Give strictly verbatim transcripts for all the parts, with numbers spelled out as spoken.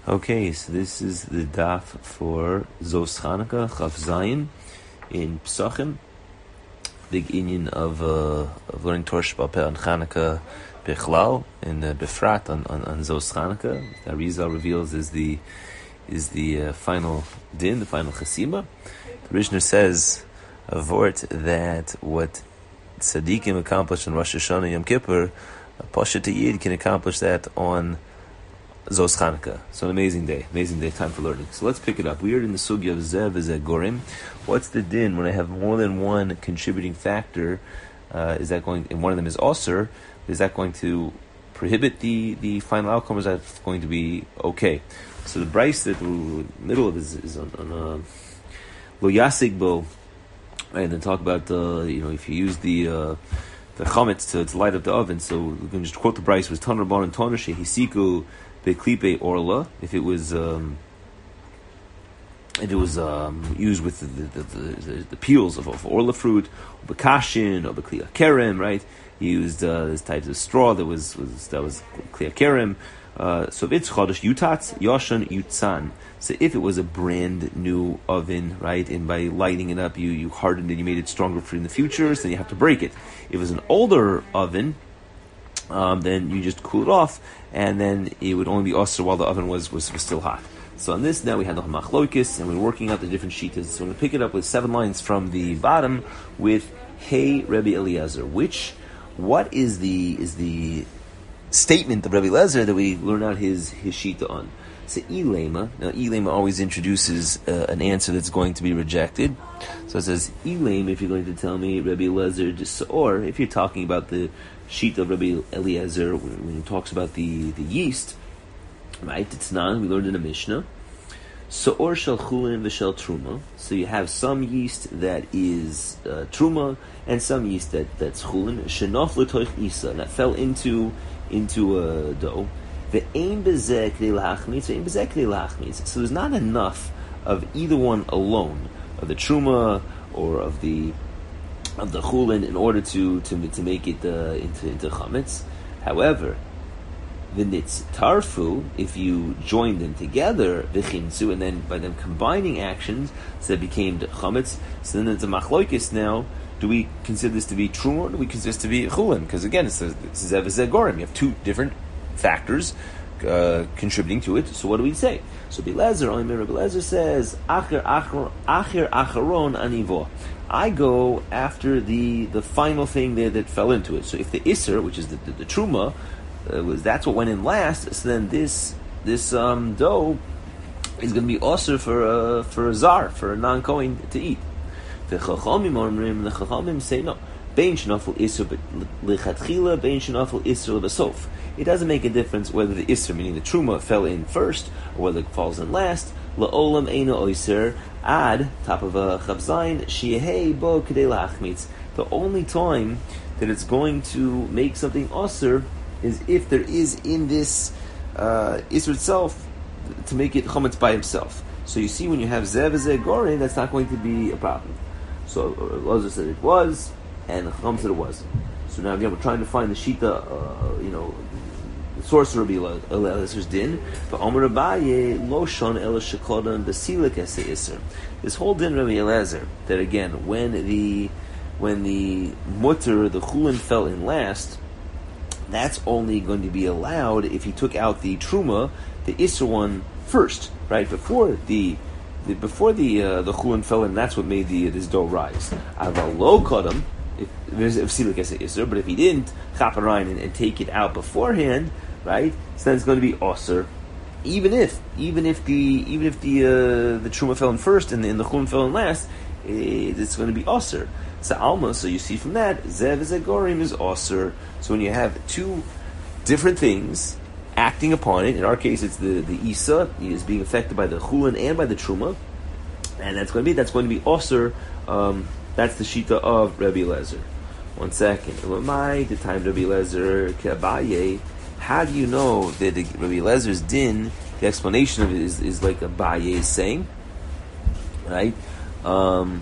Okay, so this is the daf for Zos Chanukah, Chaf Zayin, in Pesachim. Big inyan of, uh, of learning Torah Sheba'al Peh on Chanukah Bechlal, and uh, Befrat on, on, on Zos Chanukah. That Arizal reveals is the is the uh, final din, the final chasima. The Rishner says, a vort, that what tzaddikim accomplish on Rosh Hashanah Yom Kippur, a Pasha Yid can accomplish that on Zos Chanukah. So an amazing day, amazing day, time for learning. So let's pick it up. We are in the sugya of Zev Zeh Gorim. What's the din when I have more than one contributing factor? Uh, is that going, and one of them is Osir, is that going to prohibit the, the final outcome, or is that going to be okay? So the Bryce that the middle of is, is on, on uh, Lo Yasig Bo, right, and then talk about, uh, you know, if you use the uh, the chametz to, to light up the oven. So we can just quote the Bryce, was Tan Rabban and Tan Shehisiku Beklipe Orla, if it was um, if it was um, used with the the, the, the, the peels of, of orla fruit, or bekashin, or bekliya kerem, right? He used uh, this type of straw that was, was that was kliya kerem. Uh, so if it's chodesh yutatz yoshan yutzan. So if it was a brand new oven, right, and by lighting it up, you you hardened it, you made it stronger for in the future, so then you have to break it. If it was an older oven, Um, then you just cool it off, and then it would only be osir while the oven was, was, was still hot. So on this, now we had the machlokes, and we're working out the different shitas. So we're going to pick it up with seven lines from the bottom with Hey Rebbe Eliezer. Which, what is the is the statement of Rebbe Eliezer that we learn out his his shita on? So Ilema, now Ilema always introduces uh, an answer that's going to be rejected. So it says Ilema, if you're going to tell me Rebbe Eliezer, or if you're talking about the sheet of Rabbi Eliezer when he talks about the, the yeast, right? It's non, we learned in the Mishnah. So or shel chulin v'shel truma. So you have some yeast that is uh, truma and some yeast that, that's chulin. Shenof l'toich isa, that fell into into a dough. Ve'ein bezeh k'dei l'hachmitz, ve'ein bezeh k'dei l'hachmitz. So there's not enough of either one alone, of the truma or of the of the chulin, in order to to to make it uh, into into chametz. However, the nitz tarfu, if you join them together, v'chimtzu, and then by them combining actions, so it became the chametz. So then it's a machlokes now. Do we consider this to be truma, or do we consider this to be chulin? Because again, it's a zev zeh gorim. You have two different factors uh, contributing to it. So what do we say? So Bilezer, only Rabbi Bilezer says, Acher Acher Acharon Anivo. I go after the, the final thing there that fell into it. So if the Isser, which is the, the, the Truma, uh, was that's what went in last, so then this this um, dough is going to be Osir for a, for a Zar, for a non-Kohen to eat. The Chachamim Omrim, the Chachamim say no. Bein Shenafel Isser Lichatchila, Bein Shenafel Isser Lebasof. It doesn't make a difference whether the Isser, meaning the Truma, fell in first, or whether it falls in last. La'olam Eina Oiser, Ad, top of a Chavzayin, Shiehei Bo Kedei Lachmitz. The only time that it's going to make something Osir is if there is in this uh, Isser itself to make it Chametz by himself. So you see, when you have Zev Zeh Gorin, that's not going to be a problem. So Elazar said it was, and the Chacham said it wasn't. So now again, we're trying to find the Shita, uh, you know, the source of Rabbi Eliezer's din. But Omer Abaye lo shon ela shekodan basilik ese iser. This whole din Rabbi Eliezer, that again, when the when the mutter, the chulin, fell in last, that's only going to be allowed if he took out the truma, the iser one, first, right before the. the before the uh, the chulin fell in, that's what made the this dough rise. Aval lo kodam. If there's a psilik as a iser, but if he didn't chaparayin and, and take it out beforehand, right? So then it's going to be osir, even if even if the even if the uh, the truma fell in first and the, and the chulin fell in last, it, it's going to be osir. So alma. So you see from that zev zeh gorim is osir. So when you have two different things acting upon it, in our case it's the the isa is being affected by the chulin and by the truma, and that's going to be that's going to be osir. Um, That's the shita of Rabbi Eliezer. One second. The time Rabbi Eliezer Abaye. How do you know that the, Rabbi Eliezer's din, the explanation of it is, is like Abaye is saying, right? Um,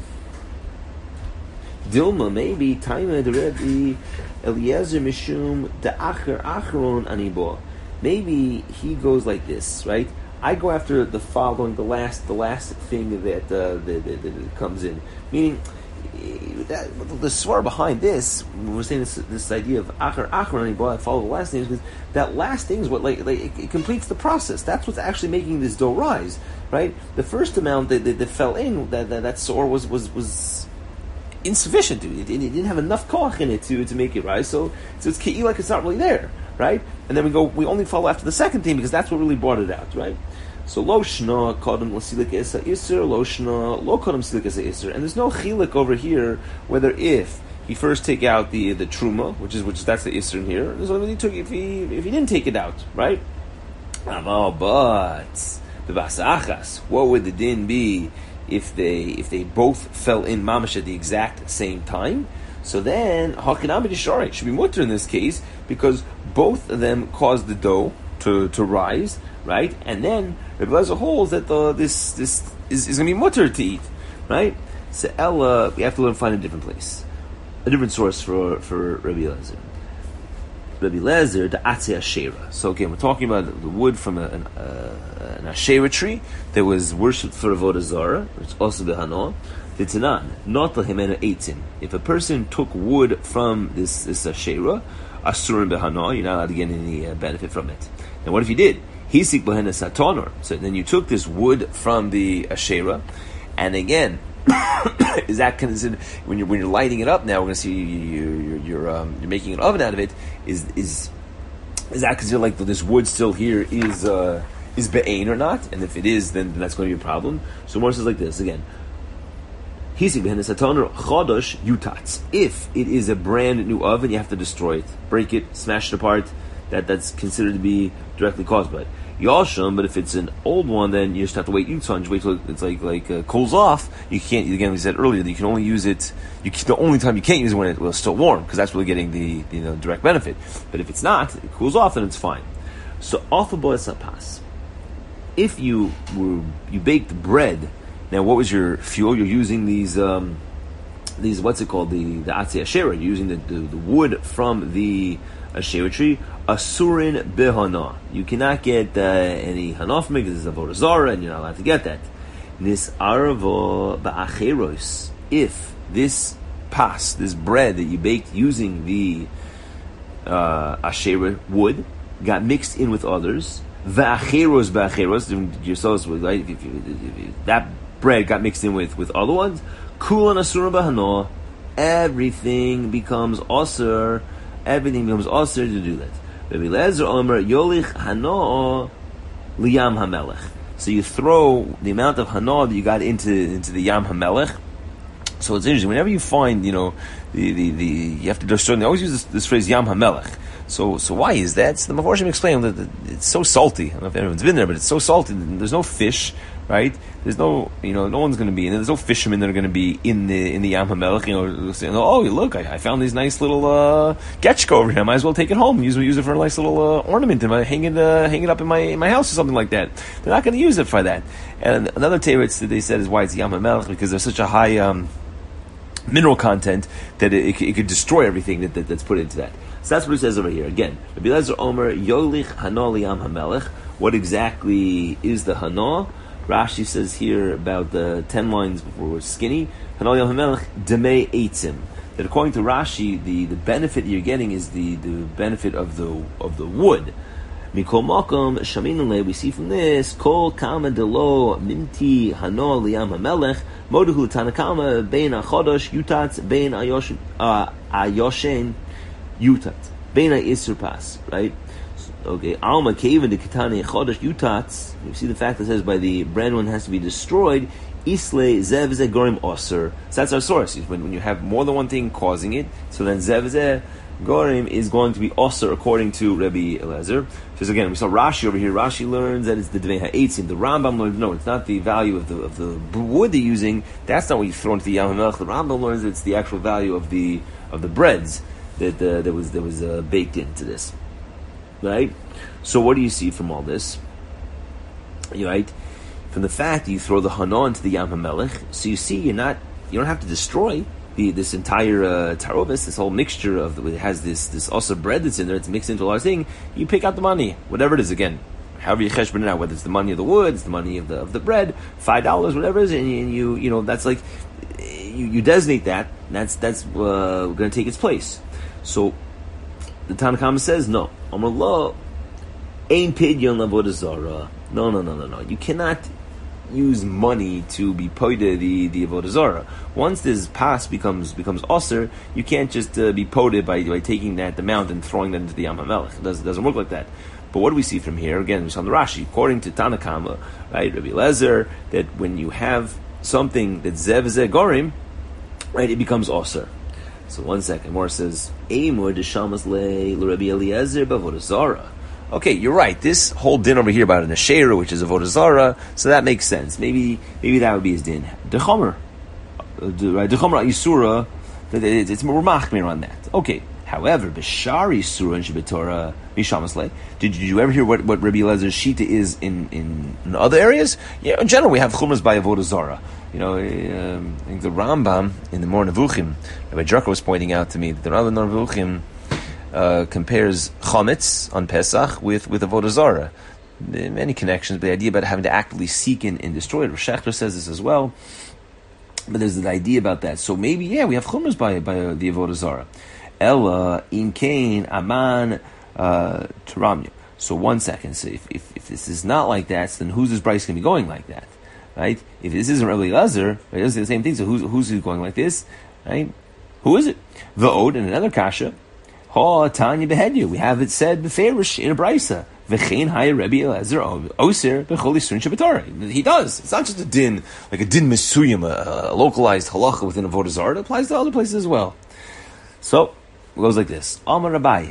Dilma, maybe time the Rabbi Eliezer mishum the acher acheron anibo. Maybe he goes like this, right? I go after the following, the last, the last thing that uh, that, that, that comes in. Meaning, that, the swar behind this, we're saying this, this idea of achar achar, I follow the last thing, because that last thing is what like, like it, it completes the process. That's what's actually making this dough rise, right? The first amount that, that, that fell in, that that, that swar was was was insufficient. It, it, it didn't have enough koach in it to to make it rise. So so it's kei like it's not really there, right? And then we go, we only follow after the second thing because that's what really brought it out, right? So lo shna kodem l'silik esa iser, lo shna lo kodem silik esa iser, and there's no chilik over here whether if he first take out the the truma, which is which is that's the iser in here. There's only he took if he if he didn't take it out, right? Oh, but the vasachas, what would the din be if they if they both fell in mamash at the exact same time? So then hakinami d'sharei should be mutter in this case because both of them caused the dough to to rise, right? And then Rebbe Lezer holds that the, this this is, is going to be mutter to eat, right? So Ella, we have to learn find a different place, a different source for for Rebbe Lezer. Rebbe Lezer, the Atzei Asherah. So again, we're talking about the wood from a, an, uh, an Asherah tree that was worshipped for Avodah Zarah, which is also the Hano. The Tanan, not the Himena Eitzim. If a person took wood from this, this Asherah, Asurim Behana, you're not allowed to get any uh, benefit from it. And what if you did? Hisik Behena Satonor. So then you took this wood from the Asherah, and again, is that considered when you're when you're lighting it up? Now we're going to see you, you're you're, um, you're making an oven out of it. Is is is that considered like this wood still here is uh, is be'ain or not? And if it is, then, then that's going to be a problem. So more says like this again. If it is a brand new oven, you have to destroy it, break it, smash it apart. That that's considered to be directly caused by it. Yasham, but if it's an old one, then you just have to wait. You just wait till it's like like uh, cools off. You can't. Again, we said earlier that you can only use it. You can, the only time you can't use it when it, well, it's still warm, because that's really getting the, the you know, direct benefit. But if it's not, it cools off, then it's fine. So alpha boy pas. If you were you baked bread. Now, what was your fuel? You're using these, um, these what's it called? The the Atzei Asherah. You're using the, the, the wood from the Asherah tree. Asurin behana. You cannot get uh, any hana from it because it's avodah zarah, and you're not allowed to get that. Nis aravo ba'acheros. If this pas, this bread that you baked using the uh, Asherah wood, got mixed in with others, va'acheros ba'acheros, yourselves, right? If, if, if, if that bread got mixed in with, with other ones, kulan asura bahano, everything becomes osir, everything becomes osir to do that. Rebbe Lezer Omer yolich hano liyam hamelech. So you throw the amount of hano that you got into into the yam hamelech. So it's interesting. Whenever you find, you know, the the, the you have to destroy. They always use this, this phrase yam hamelech. So so why is that? So the Meforshim explain that it's so salty. I don't know if anyone's been there, but it's so salty. There's no fish, right? There's no, you know, no one's going to be in it. There's no fishermen that are going to be in the in the Yam HaMelech, you know, saying, oh, look, I, I found this nice little uh, getchka over here. I might as well take it home. Use use it for a nice little uh, ornament and hang it uh, hang it up in my in my house or something like that. They're not going to use it for that. And another teretz that they said is why it's Yam HaMelech, because there's such a high um, mineral content that it, it, it could destroy everything that, that that's put into that. So that's what it says over here. Again, Rebbe Lezer Omer yolich hano liyam hamelech. What exactly is the hano? Rashi says here about the ten lines before we're skinny. Hano liyam hamelech demei eitzim. That according to Rashi, the, the benefit you're getting is the, the benefit of the of the wood. Mikol makom shaminule. We see from this kol kama delo minti hano liyam hamelech moduhu tanakama bein achodosh yutat bein ayosh uh, ayoshen. Yutat. Beina is surpass, right? Okay. Alma Kaven de Katane Chodesh Yutats. You see the fact that it says by the brand one has to be destroyed. Isle Zev Ze Gorim Osir. So that's our source. When, when you have more than one thing causing it, so then Zev Ze Gorim is going to be Osir according to Rebbe Eliezer. Because again, we saw Rashi over here. Rashi learns that it's the Dvei Ha'etzim. The Rambam learns, no, it's not the value of the of the wood they're using. That's not what you throw into the Yam HaMelech. The Rambam learns that it's the actual value of the of the breads that uh, that was that was uh, baked into this, right? So what do you see from all this? Right, from the fact that you throw the hana into the Yam HaMelech, so you see you're not you don't have to destroy the this entire uh, tarovis, this whole mixture of the, it has this this also bread that's in there. It's mixed into a large thing. You pick out the money, whatever it is. Again, however you cheshbon it out, whether it's the money of the wood, it's the money of the of the bread, five dollars, whatever it is, and you, and you you know that's like you, you designate that. And that's that's uh, going to take its place. So the Tanna Kama says no. Amar lo ein pidyon lavodah zara. No, no, no, no, no. You cannot use money to be poida the the avodah zara. Once this pass becomes becomes osir, you can't just uh, be poida by by taking that amount and throwing that into the Yam HaMelech. It doesn't, doesn't work like that. But what do we see from here? Again, we saw in the Rashi, according to Tanna Kama, right, Rabbi Eliezer, that when you have something that's zev zeh gorim, right, it becomes osir. So one second, more says, Eimur deshamas le Rabbi Eliezer b'avodah zara. Okay, you're right. This whole din over here about an Asherah, which is avodah zara, so that makes sense. Maybe maybe that would be his din. Dechomer, right? Dechomer Yisura, it's more machmir on that. Okay. However, b'shari Yisura and Shabbatorah mishamas le. Did you ever hear what, what Rabbi Eliezer shita is in, in, in other areas? Yeah, in general, we have chumras by avodah zara. You know, um, I think the Rambam in the Mor Nevuchim, Rabbi Drucker was pointing out to me that the Rambam Nevuchim Uh, compares chametz on Pesach with with avodah zara. Many connections, but the idea about having to actively seek and, and destroy it. Rosh Hashanah says this as well, but there's the idea about that. So maybe yeah, we have chumras by by uh, the avodah zara. Ella in Cain aman uh, teramya. So one second. So if, if if this is not like that, then who's this Bryce going to be going like that? Right? If this isn't Rabbi Eliezer, right, it's the same thing. So who's who's going like this? Right? Who is it? The Od and another kasha. Ha Tanya behedu. We have it said beferish in a brisa. V'chein haya Rabbi Eliezer oser b'chol yisurin Shabbatorah. He does. It's not just a din like a din mesuyim, a, a localized halacha within avodah zara. It applies to other places as well. So it goes like this: Amar Rabbi.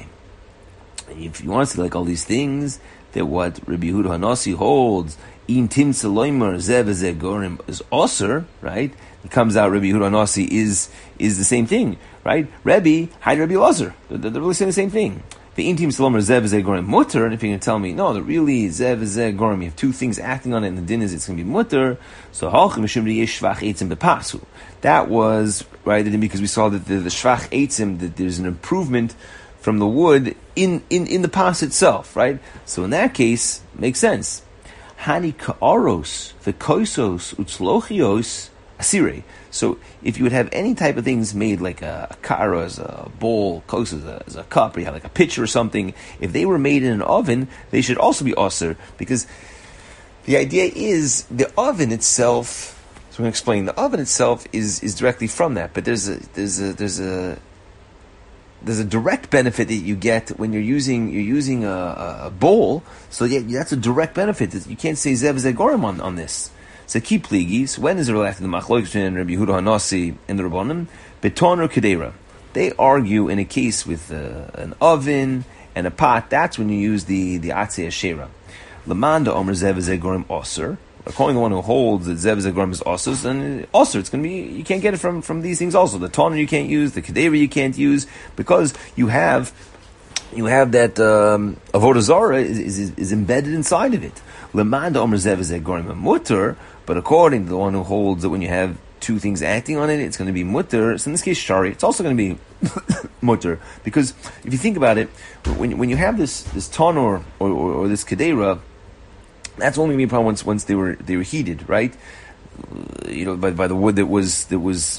If you want to see like all these things, that what Rabbi Yehuda Hanasi holds in tim seloimer zev zeh gorim is oser, right? It comes out Rabbi Yehuda Hanasi is is the same thing. Right? Rebbe, hi Rebbe Elazar. They're, they're really saying the same thing. The intim salomer zev zeh gorim mutter, and if you're going to tell me, no, that really zev zeh gorim, you have two things acting on it, and the din is it's going to be mutter, so halchim mishum yesh shvach eitzim bepasu. That was, right, because we saw that the, the shvach eitzim, that there's an improvement from the wood in, in, in the pas itself, right? So in that case, makes sense. Hani ka'aros, the koisos, utzlochios, asire. So if you would have any type of things made like a, a kara, as a bowl, kos as a, as a cup, or you have like a pitcher or something, if they were made in an oven, they should also be osir, because the idea is the oven itself. So I'm going to explain. The oven itself is, is directly from that, but there's a there's a there's a there's a direct benefit that you get when you're using you're using a, a bowl. So yeah, that's a direct benefit. You can't say zev zeh gorim on on this. So keep pligis. When is it related to the machlokes and Rabbi Yehuda Hanasi in the Rabbanim? Beton or kedera. They argue in a case with uh, an oven and a pot. That's when you use the the atzei ashera. Lamanda omer zev zeh gorim oser. According to the one who holds that zev zeh gorim is oser, then oser. It's going to be you can't get it from from these things. Also, the toner you can't use, the kedera you can't use because you have you have that um, avodah zara is, is is embedded inside of it. Lamanda omer zev zeh gorim mutter. But according to the one who holds that when you have two things acting on it, it's going to be mutter. So in this case, shari, it's also going to be mutter. Because if you think about it, when when you have this this ton or, or, or this kedera, that's only going to be a problem once once they were they were heated, right? You know, by by the wood that was that was,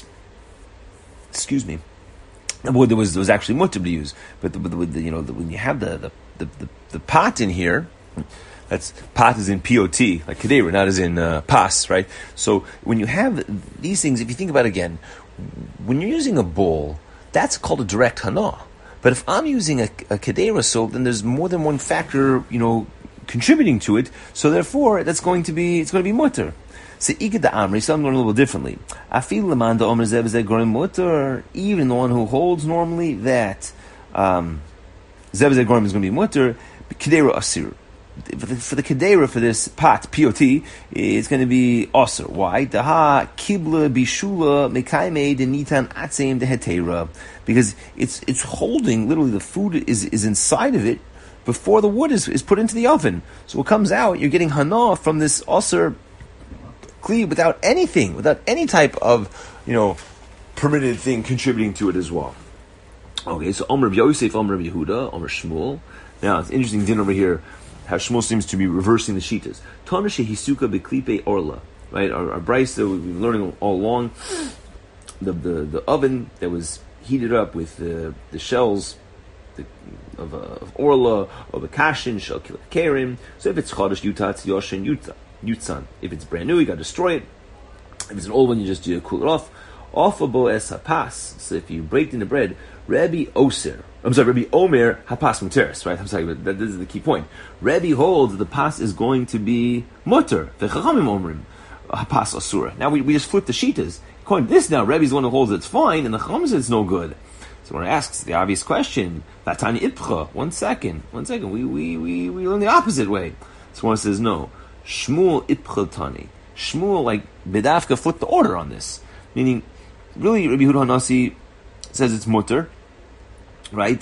excuse me, the wood that was that was actually mutter to use. But the, but the, you know the, when you have the the, the the the pot in here. That's pot is in P O T, like kedera, not as in uh, pas, right? So when you have these things, if you think about it again, when you're using a bowl, that's called a direct hana. But if I'm using a, a kedera, so then there's more than one factor, you know, contributing to it. So therefore, that's going to be it's going to be mutter. So ikad da amri, some learn a little differently. Afil lemanda omer zev zeh gorim mutter. Even the one who holds normally that um, zev zeh gorim is going to be mutter, kedera asir. For the, for the kedera for this pot P O T, it's going to be osir. Why? Daha kibla bishula mekaime de nitan atzeim de hetera, because it's it's holding literally the food is is inside of it before the wood is, is put into the oven. So what comes out, you're getting hana from this osir kli without anything, without any type of you know permitted thing contributing to it as well. Okay, so Omer Yosef, Omer Yehuda, Omer Shmuel. Now it's interesting din over here. how Shmuel seems to be reversing the shitas. Tana shehisuka beklipe orla, right? Our, our brayso that we've been learning all along, the the, the oven that was heated up with the the shells the, of, uh, of orla, of a kashin, shel karim. So if it's chodesh yuta, it's yoshin yuta, yutzan. If it's brand new, you got to destroy it. If it's an old one, you just you cool it off. Offabo es hapas. So if you break in the bread, Rabbi Oser. I'm sorry, Rabbi Omer hapas muteris. Right? I'm sorry, but that, this is the key point. Rabbi holds that the pas is going to be muter. V'chachamim omrim hapas asura. Now we, we just flip the shitas. According to this, now Rabbi's the one who holds it's fine, and the chacham says it's no good. So when I asks the obvious question, Vatani ipcha. One second, one second. We we we we learn the opposite way. So one says no. Shmuel ipcha tani. Shmuel like bedafka flipped the order on this, meaning really Rabbi Yehuda Hanasi says it's mutter, right?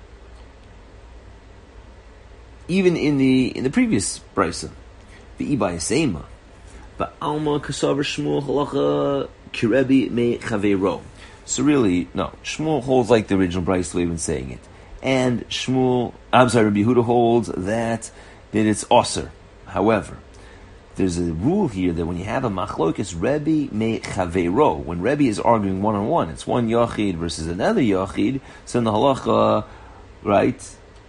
Even in the in the previous brisa, the ibai seima, but alma kasaver Shmuel halacha kirebi me chaveiro. So really, no, Shmuel holds like the original brisa we've been saying it, and Shmuel, I'm sorry, Rabbi Yehuda holds that that it's osir. However, there's a rule here that when you have a machlokes Rebbe me chaveiro, when Rebbe is arguing one on one, it's one yachid versus another yachid. So in the halacha, right?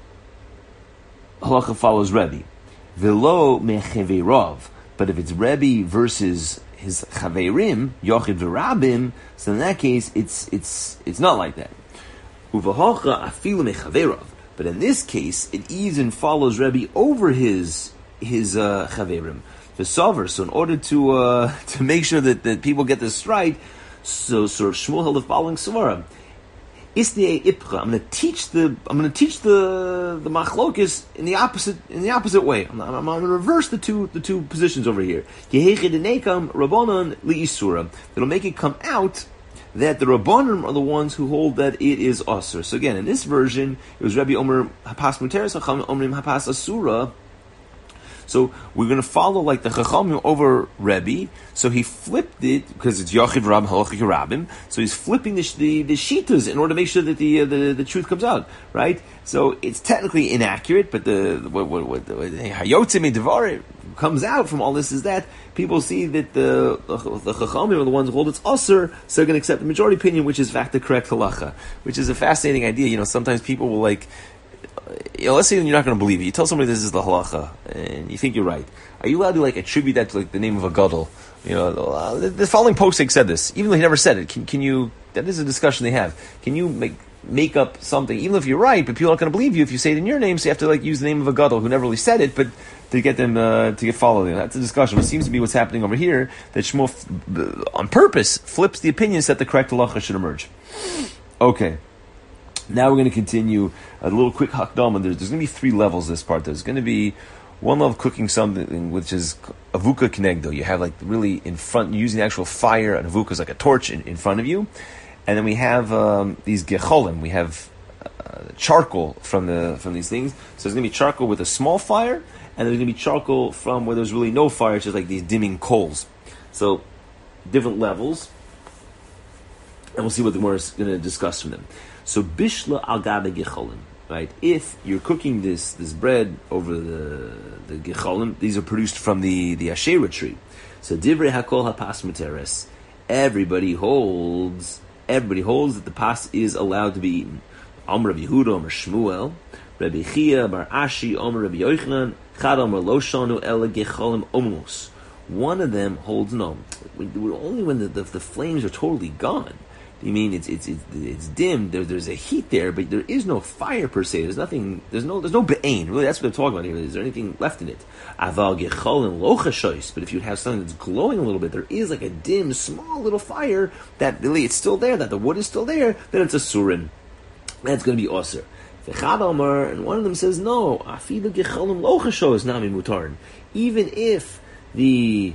Halacha follows Rebbe. Velo me chaveirov. But if it's Rebbe versus his chaveirim, yachid v'rabim, so in that case, it's it's it's not like that. Uvahacha afilu me chaveirov. But in this case, it even follows Rebbe over his his uh, chaveirim. The sover. So in order to uh, to make sure that, that people get this right, so so Shmuel held the following svara. Isnei ipcha. I'm going to teach the I'm going to teach the the machlokes in the opposite in the opposite way. I'm, I'm, I'm going to reverse the two the two positions over here. Yehechid nekam rabbanon liisura. It'll make it come out that the rabbanon are the ones who hold that it is asur. So again, in this version, it was Rabbi Omer hapas muteres, Chacham Omrim hapas asura. So we're going to follow like the Chachamim over Rebbe. So he flipped it because it's Yachid Rab Halachik Rabim. So he's flipping the the, the shitas in order to make sure that the, uh, the the truth comes out, right? So it's technically inaccurate, but the what what what Hayotzim Devar comes out from all this is that people see that the the, the Chachamim are the ones who hold it's Asur, so they're going to accept the majority opinion, which is fact the correct halacha, which is a fascinating idea. You know, sometimes people will like. You know, let's say you're not going to believe it. You tell somebody this is the halacha, and you think you're right. Are you allowed to like attribute that to like the name of a gadol? You know, uh, the, the following posting said this, even though he never said it. Can can you? That is a discussion they have. Can you make make up something, even if you're right, but people aren't going to believe you if you say it in your name? So you have to like use the name of a gadol who never really said it, but to get them uh, to get followed. That's a discussion. What seems to be what's happening over here that Shmuel f- on purpose flips the opinions that the correct halacha should emerge. Okay. Now we're going to continue a little quick hakdama. There's, there's going to be three levels this part. There's going to be one level of cooking something which is avuka knegdo. You have like really in front, using the actual fire, and avuka is like a torch in, in front of you. And then we have um, these gecholim. We have uh, charcoal from the from these things. So there's going to be charcoal with a small fire, and there's going to be charcoal from where there's really no fire. It's just like these dimming coals. So different levels. And we'll see what the Gemara is going to discuss from them. So bishla al gabe gecholim, right? If you're cooking this this bread over the the gecholim, these are produced from the the asherah tree. So divrei hakol hapas muteres. Everybody holds everybody holds that the pas is allowed to be eaten. Amar Rabbi Yehuda, Amar Shmuel, Rabbi Chia, Bar Ashi, Amar Rabbi Yochanan, Chad Amar Lo Shanu Ela gecholim omos. One of them holds no. Only when the, the the flames are totally gone. You mean it's it's it's, it's dim? There, there's a heat there, but there is no fire per se. There's nothing. There's no. There's no be'ain. Really, that's what they're talking about here. Is there anything left in it? Aval gecholim lo chashois. But if you have something that's glowing a little bit, there is like a dim, small little fire that really it's still there. That the wood is still there. Then it's a surin. That's going to be osir. V'chad Amar, and one of them says no. Afilu gecholim lo chashois nami mutarin. Even if the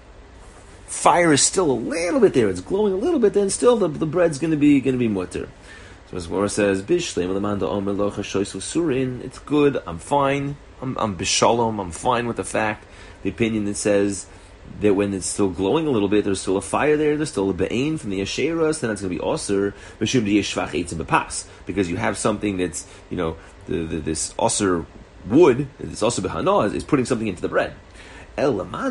fire is still a little bit there, it's glowing a little bit, then still the, the bread's going to be going to be mutter. So as Gemara says, Bishleim Lamanda Omer Lo Chashois Surin, it's good, I'm fine, I'm, I'm Bishalom, I'm fine with the fact, the opinion that says that when it's still glowing a little bit, there's still a fire there, there's still a be'ain from the Asheras, then that's going to be Osir, Bishum D'Yeshvach Eitzim Bepas, because you have something that's, you know, the, the, this Osir wood, it's also behana, is putting something into the bread. But according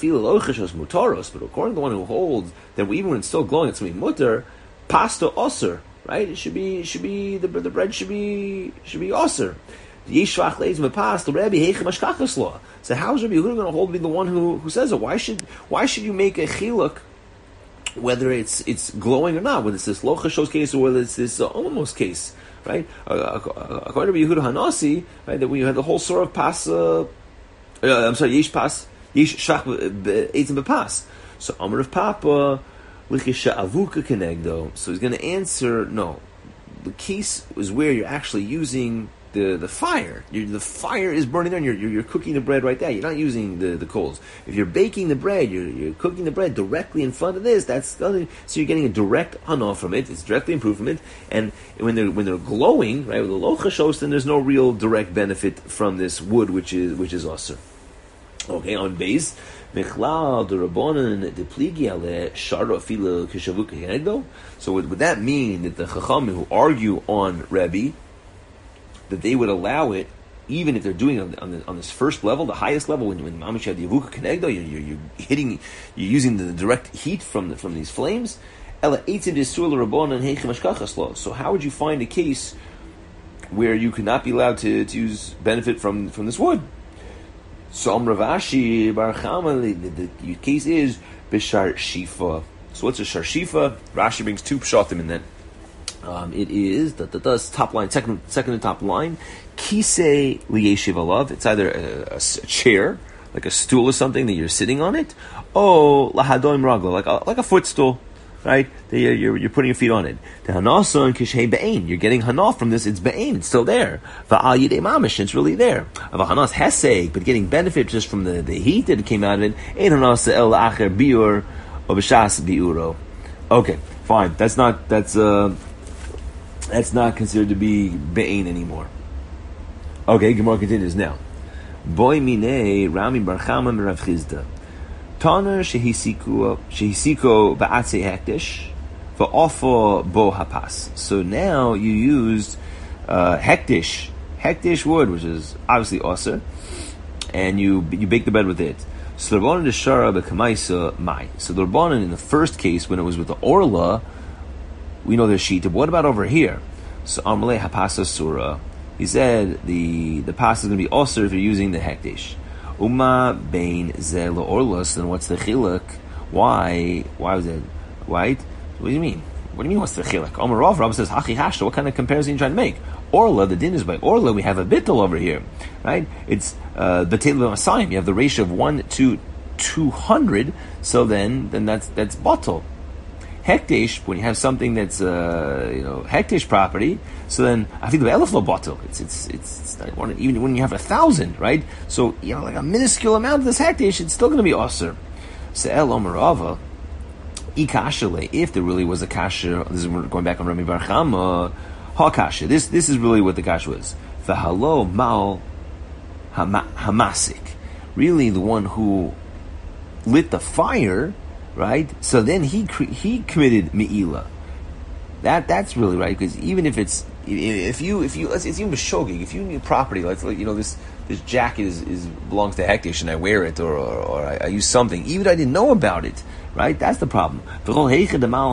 to the one who holds that even when it's still glowing, it's something mutter, pasta osir, right? It should be, it should be the, the bread should be should be osir. So how is Rabbi Yehuda going to hold to be the one who, who says it? Why should why should you make a chiluk whether it's it's glowing or not? Whether it's this lo chashos case or whether it's this uh, almost case, right? Uh, according to Yehuda Hanasi, right, that we had the whole sort of pas. Uh, uh, I'm sorry, yesh pas yesh shach eitzim bepas. So Amar of Papa lichisha avuka kenegdo. So he's going to answer no. The case is where you're actually using the the fire. You're, the fire is burning there, and you're, you're you're cooking the bread right there. You're not using the, the coals. If you're baking the bread, you're you're cooking the bread directly in front of this. That's so you're getting a direct hana from it. It's directly improved from it. And when they're when they're glowing, right, with the lo chashos, then there's no real direct benefit from this wood, which is which is aser. Okay, on base. So would, would that mean that the Chachamim who argue on Rebbe, that they would allow it, even if they're doing it on, on, the, on this first level, the highest level, when when Mamish had the Yavuka Kenegdo, you're, you're, you're hitting, you're using the direct heat from the, from these flames. So how would you find a case where you could not be allowed to, to use benefit from, from this wood? So Amar Ravashi Bar Chama, the, the, the case is Bishar Shifa. So what's a Shar Shifa? Rashi brings two pshatim in that. Um, it is the, the, the top line, second second to top line. Kisei liyeshiv alav. It's either a, a chair, like a stool or something that you're sitting on it, or lahadoim ragla, like a, like a footstool, right? That you're, you're you're putting your feet on it. The hanason kishei be'ain. You're getting hana from this. It's be'ain. It's still there. Va'al yidei mamish. It's really there. Of a hanas heseg, but getting benefit just from the, the heat that came out of it. Ein hanasa el acher biur or b'shas biuro. Okay, fine. That's not that's uh. That's not considered to be be'ain anymore. Okay, Gemara continues now. Boy mine Rami bar Chama Rav Chizda. Taner shehisiko shehisiko ba'atzei hektish va'ofo bo hapas. So now you used uh, hektish, hektish wood, which is obviously osir, and you you bake the bread with it. So the Rabbanan deshara b'kamaisa mai. So the Rabbanan in the first case when it was with the orla, we know there's shita. But what about over here? So Amalei hapasa surah. He said the the pasta is going to be osir if you're using the hektish. Uma bein ze lo orlos. Then what's the chiluk? Why? Why was it? Right? What do you mean? What do you mean? What's the chiluk? Omer Rav Rav says hachi hashta. What kind of comparison are you trying to make? Orla, the din is by orla. We have a bittul over here, right? It's uh, the tail of Masayim. You have the ratio of one to two hundred. So then, then that's that's bottle. Hektish, when you have something that's uh, you know hektish property, so then I think the elef lo bottle. It's it's it's, it's not one, even when you have a thousand, right? So you know like a minuscule amount of this hektish, it's still going to be osir. Se'el omerava ikashale. If there really was a kasha, this is going back on Rami Bar Chama, ha kasha. This this is really what the kasha was. V'halo mal hamasik. Really, the one who lit the fire. Right, so then he he committed meila. That that's really right, because even if it's if you if you it's even b'shogig, if you need property, let's like you know this this jacket is, is belongs to hektish and I wear it or or, or I, I use something even if I didn't know about it. Right, that's the problem. Well, when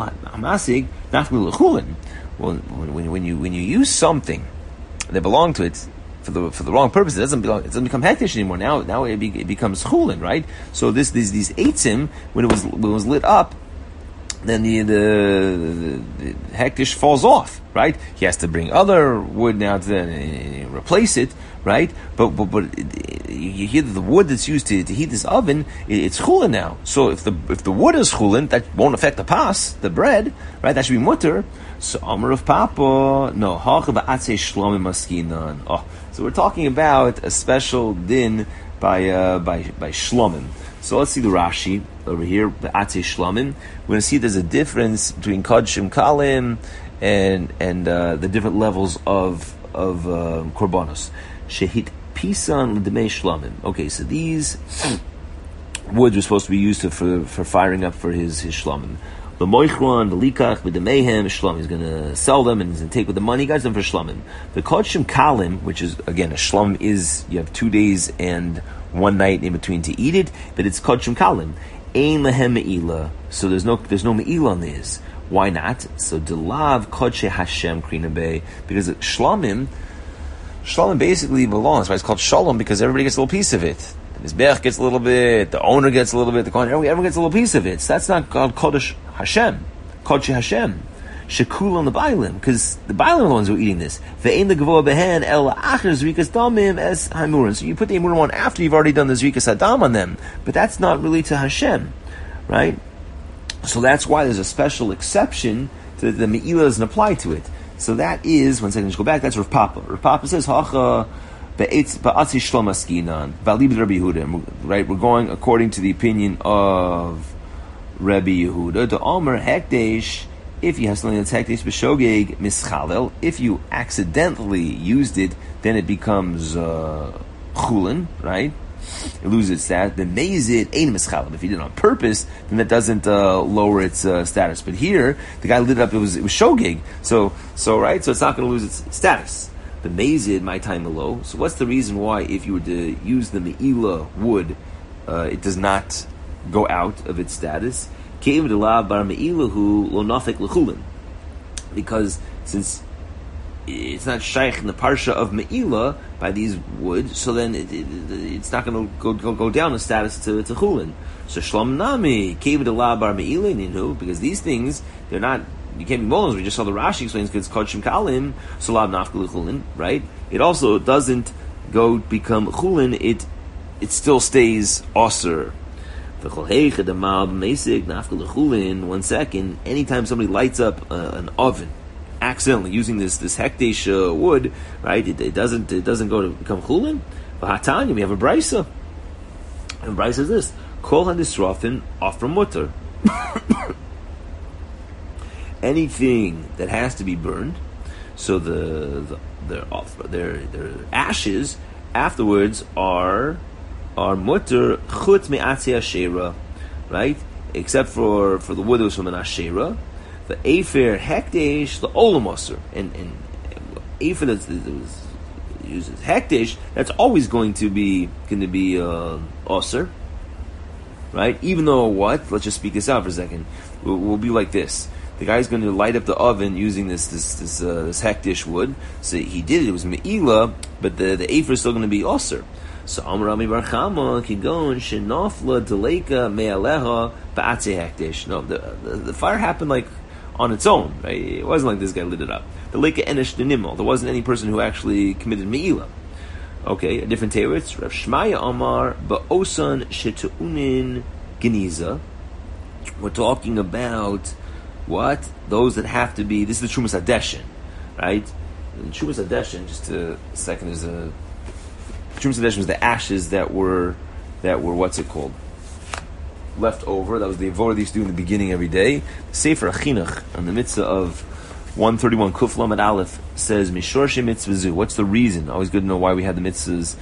when when you when you use something that belonged to it. For the for the wrong purpose, it doesn't belong. It doesn't become hektish anymore. Now now it, be, it becomes chulin, right? So this these these eitzim when it was when it was lit up, then the the, the, the hektish falls off, right? He has to bring other wood now to then replace it, right? But but but it, you hear that the wood that's used to, to heat this oven, it, it's chulin now. So if the if the wood is chulin, that won't affect the pas, the bread, right? That should be mutter. So Amar of Papa, no hach ba'atzei shlomim maskinan. Oh. So we're talking about a special din by uh, by by shlomim. So let's see the Rashi over here. The atzei shlomim. We're going to see there's a difference between kodshim kalim and and uh, the different levels of of uh, korbanos. Shehit pisan l'demei shlomim. Okay, so these woods are supposed to be used to, for for firing up for his his shlomim. The moichron, the likach, with the mayhem, shlom. He's going to sell them and he's going to take with the money. He got them for shlomim. The kodshim kalim, which is again a shlom, is you have two days and one night in between to eat it, but it's kodshim kalim. Ein lehem meila. So there's no there's no meila on this. Why not? So delav kodshe Hashem krina bay, because shlomim, shlomim basically belongs. Right? It's called shalom because everybody gets a little piece of it. The mizbeach gets a little bit, the owner gets a little bit, the kohen, everyone gets a little piece of it. So that's not called kodesh Hashem, kodshe Hashem, shekul on the bailim, because the bailim are the ones who are eating this. Ve'ein the gavoa behen el acher zrikas damim es hamurin. So you put the emurim on after you've already done the zrikas adam on them, but that's not really to Hashem, right? So that's why there's a special exception to the me'ila doesn't apply to it. So that is, one second, just go back, that's Rav Papa. Rav Papa says, Hacha ba'atzi shlom askinan, v'alib Rabbi Yehuda. Right, we're going according to the opinion of Rabbi Yehuda. The Omer hekdesh, if you have something that's hekdesh b'shogeg mischalel, if you accidentally used it, then it becomes uh, chulin, right? It loses its status. The mezid ain't mischalel. If you did it on purpose, then that doesn't uh, lower its uh, status. But here, the guy lit it up. It was it was shogeg. So so right. So it's not going to lose its status. The mezid my time low. So what's the reason why if you were to use the meila wood, uh, it does not go out of its status? Because since it's not shaykh in the parsha of meila by these wood, so then it, it, it's not going to go, go go down the status to, to chulin. So shlom nami kevid ala bar meila ninu, because these things they're not, you can't be molens. We just saw the Rashi explains because it's kodshim kalim, so lab nafkel chulin, right? It also doesn't go become chulin. It it still stays aser. One second, anytime somebody lights up uh, an oven accidentally using this this hekdesh uh, wood, right? It, it doesn't it doesn't go to become chulin. V'hatanya, we have a brisa. And brisa is this: kol hadisrafin offer mutter. Anything that has to be burned, so the, the their their their ashes afterwards are are mutter chut me'atzi ashera, right? Except for for the wood that was from an ashera. The Afer Hekdesh, the Olamoser, and and Afer that uses Hekdesh, that's always going to be going to be uh, Oser, right? Even though what? Let's just speak this out for a second. We'll, we'll be like this: the guy's going to light up the oven using this this this, uh, this Hekdesh wood. So he did it; it was Meila, but the the Afer is still going to be Oser. So Amrami Bar Chama Kigon Shenofla Deleka Mealeha Ba'atze Hekdesh. No, the, the the fire happened like on its own, right? It wasn't like this guy lit it up. The Leka Enish Denimel. There wasn't any person who actually committed Me'ila. Okay, a different teretz. Rav Shmaya Amar Ba'osan Shetu'unin Geniza. We're talking about what? Those that have to be, this is the Trumas Hadeshin, right? The Trumas Hadeshin, just a second, there's a Trumas Hadeshin was the ashes that were, that were, what's it called? Left over. That was the avodah they used to do in the beginning every day. The Sefer Achinuch on the mitzvah of one thirty-one Kuf Lamed Aleph says Mishorshei Mitzvah. What's the reason? Always good to know why we had the mitzvahs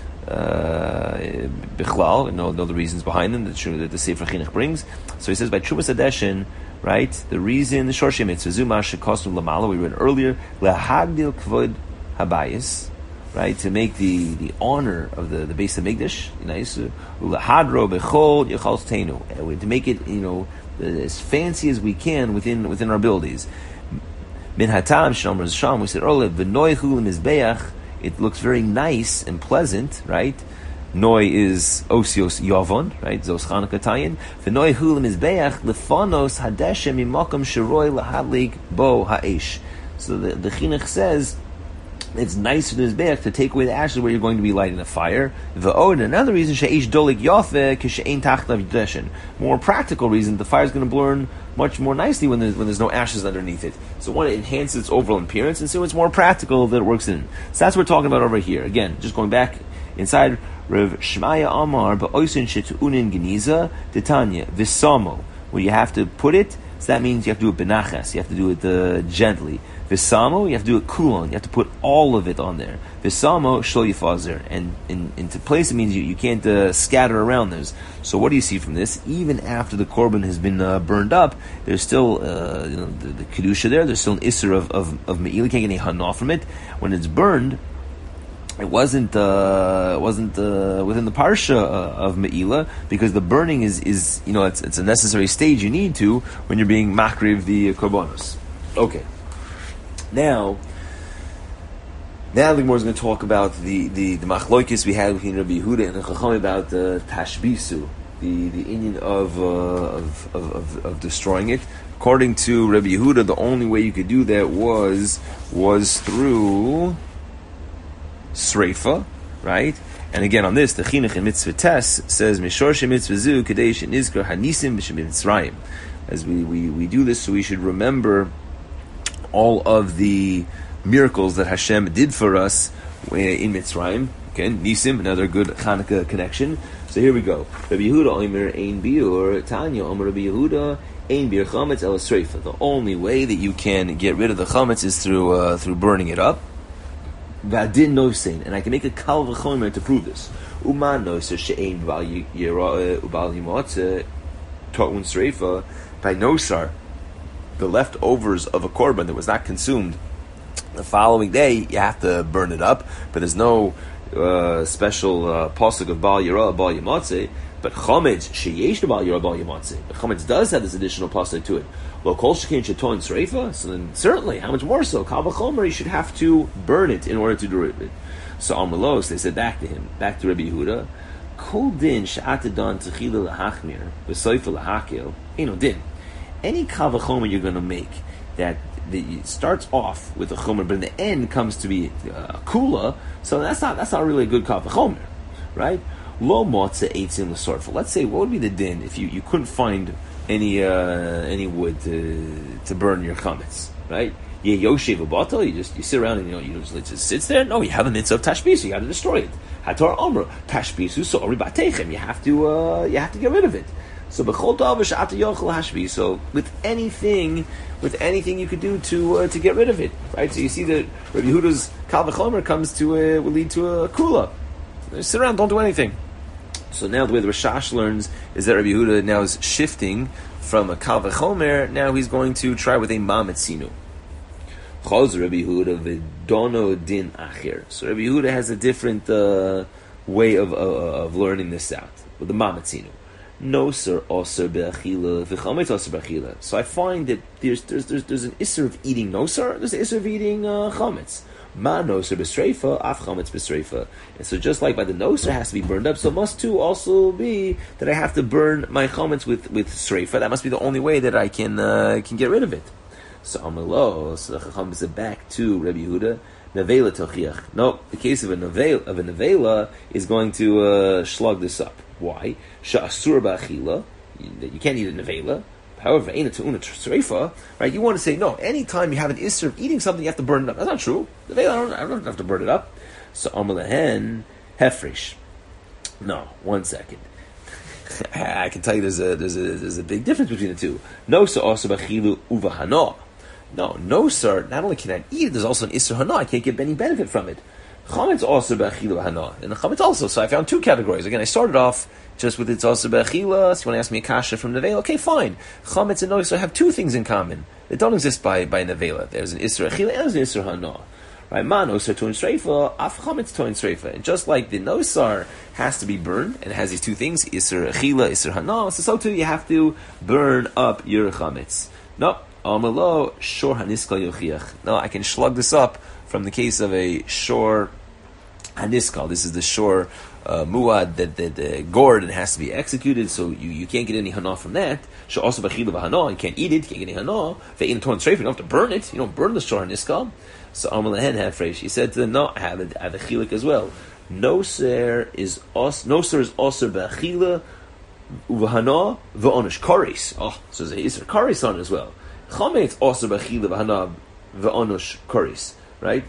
bichlal, and know, know the reasons behind them that, that the Sefer Achinuch brings. So he says by Trumas Hadeshin, right? The reason the Shorshei Mitzvah Zuma Shekosnu Lamala we read earlier Lahagdil Kvod Habayis. Right, to make the, the honor of the, the Beis Hamikdash, nice, ulahadro bechol yechaltenu, to make it, you know, as fancy as we can within within our abilities. Min hatam shalom sham, we said earlier, v'noi chulim mizbeach, it looks very nice and pleasant, right? Noi is osios yavon, right? Zos Chanukah tayin. V'noi chulim mizbeach lefanos hadeshem imakam sheroi lahadlik bo ha'esh. So the the chinuch says it's nice for the Mizbeach to take away the ashes where you're going to be lighting a fire. The and another reason, she'eish dolik yofe kishe'ein tachtav yideshin. More practical reason, the fire is going to burn much more nicely when there's, when there's no ashes underneath it. So one, it enhances its overall appearance, and so it's more practical that it works in. So that's what we're talking about over here. Again, just going back inside Rav Shmaya Amar ba'osin shetu'unin geniza titanya visamo, where you have to put it So that means you have to do it benachas. You have to do it uh, gently. Visamo, you have to do it kulon. You have to put all of it on there. Visamo, shlo yifazer. And in, into place, it means you, you can't uh, scatter around those. So what do you see from this? Even after the korban has been uh, burned up, there's still uh, you know, the, the kedusha there. There's still an isser of, of, of me'ila. You can't get any hana from it. When it's burned, it wasn't uh, wasn't uh, within the parsha uh, of Me'ila, because the burning is, is you know it's it's a necessary stage you need to when you're being makriv the korbanos. Okay, now now the Gemara is going to talk about the the, the machloikis we had between Rabbi Yehuda and the Chacham about uh, tashbisu, the the inyan of, uh, of, of of of destroying it. According to Rabbi Yehuda, the only way you could do that was was through Sreifa, right? And again, on this, the Chinuch in Mitzvah Tes says, Mishor Shemitzvah Zu, Kadesh Nizkar Hanisim B'Shemitzrayim. As we, we, we do this, so we should remember all of the miracles that Hashem did for us in Mitzrayim. Again, Nisim, another good Chanukah connection. So here we go. Rabbi Yehuda Omer Ein Biur, Tanya Omer Rabbi Yehuda Ein Bir Chametz El Sreifa. The only way that you can get rid of the chametz is through uh, through burning it up. V'adin nosein, and I can make a kal v'chomer to prove this. Uman noser she'ein ubal yimotze ta'un sreifa. By nosar, the leftovers of a korban that was not consumed the following day, you have to burn it up. But there's no uh, special uh, pasuk of bal yira bal yimotze. But chometz sheyesh bal yira bal yimotze. But chometz does have this additional pasuk to it. Well, kol shekein sheton sreifa. So then, certainly, how much more so? Kal v'chomer, you should have to burn it in order to do it. So Amrlos, they said back to him, back to Rabbi Yehuda, kol din she'atadon techila lahachmir v'soifa lahakil. Ain't no din. Any kal v'chomer you're going to make that, that it starts off with a chomer, but in the end comes to be uh, kula. So that's not that's not really a good kal v'chomer, right? Lo motze eitzim l'sorfa. Let's say, what would be the din if you, you couldn't find any uh, any wood to to burn your chametz, right? Yeah, yoshev ubatal. You just you sit around and you know you just it just sits there. No, you have a mitzvah of tashbisu. You got to destroy it. Hatar omra tashbisu so ribatechem. You have to uh, you have to get rid of it. So b'chol davar she'ata yochel hashbi. So with anything, with anything you could do to uh, to get rid of it, right? So you see that Rabbi Yehuda's kal v'chomer comes to uh, will lead to a kula. Just sit around, don't do anything. So now the way the Rashash learns is that Rabbi Yehuda now is shifting from a kal v'chomer. Now he's going to try with a mametzinu. Chaz Rabbi Yehuda v'dono din acher. So Rabbi Yehuda has a different uh, way of, uh, of learning this out with the mametzinu. Noser oser be'achila v'chametz oser be'achila. So I find that there's there's there's, there's an isser of eating noser. There's an isser of eating uh, chametz. Ma noser b'sreifa, af chametz b'sreifa. And so just like by the noser has to be burned up, so must too also be that I have to burn my chametz with, with sreifa. That must be the only way that I can uh, can get rid of it. So Amalo, so the Chacham is back to Rabbi Yehuda. Nevela tochiach. No, the case of a nevela of a nevela is going to uh, slug this up. Why? Sha'asur ba'achila. You can't eat a nevela. However, ain't a sreifa, right? You want to say, no, anytime you have an isser of eating something, you have to burn it up. That's not true. The veil, I don't, I don't have to burn it up. So, Amalahen, hefresh. No, one second. I can tell you there's a, there's a, there's a big difference between the two. No, so also bachilu uvahana. No, no, sir, not only can I eat it, there's also an isser hana. I can't get any benefit from it. Chametz also bachilu hana. And the chametz also. So I found two categories. Again, I started off just with its also bechila. So you want to ask me a kasha from nevela? Okay, fine. Chametz and noser have two things in common. They don't exist by by nevela. There's an isra achila and there's an isra hana. Right? Ma noser toin sreifa, af chametz toin sreifa. And just like the nosar has to be burned and has these two things, isra achila, isra hana. So so too you have to burn up your chametz. No, amalo shor haniskal yochiach. No, I can slug this up from the case of a shor haniskal. This is the shor. Uh, muad that the, the gored and has to be executed, so you, you can't get any hana from that. So also bachilu v'hana, you can't eat it, you can't get any hana. Ve'in torn treif, you don't have to burn it. You don't burn the shor niskal. So Amalahen had fresh. He said to them, no, I have a, I have a chilik as well. No ser is os, no ser is oser ba'achila v'hana v'onish karis. Oh, so there's a karis on it as well. Chametz oser ba'achila v'hana v'onish karis, right?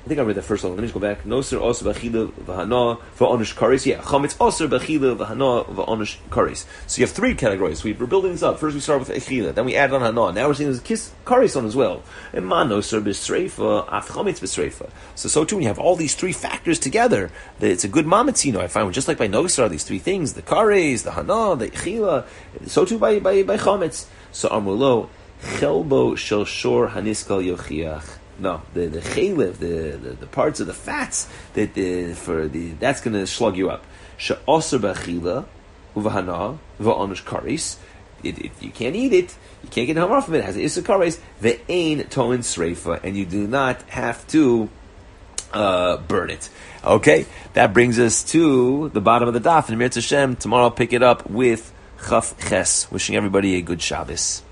I think I read that first one. Let me just go back. Noser also b'achila v'hana v'onish kares. Yeah, chametz also b'achila v'hana v'onish kares. So you have three categories. We, we're building this up. First we start with achila, then we add on hana. Now we're seeing there's kiss kares on as well. And man noser b'sreifa af chametz b'sreifa. So so too when you have all these three factors together, that it's a good mamitzino. I find just like by noser, these three things: the kares, the hana, the achila. So too by by by chametz. So amulo chelbo shel shor haniskal yochiach. No, the the chaylev, the, the the parts of the fats that the for the that's going to slug you up. She'aser b'achila uvahana va'onish kares. You can't eat it. You can't get hamar from it. It has isur kares. Ve'ein toin sreifa, and you do not have to uh, burn it. Okay, that brings us to the bottom of the daf. And Mir Hashem, tomorrow I'll pick it up with Chaf Ches. Wishing everybody a good Shabbos.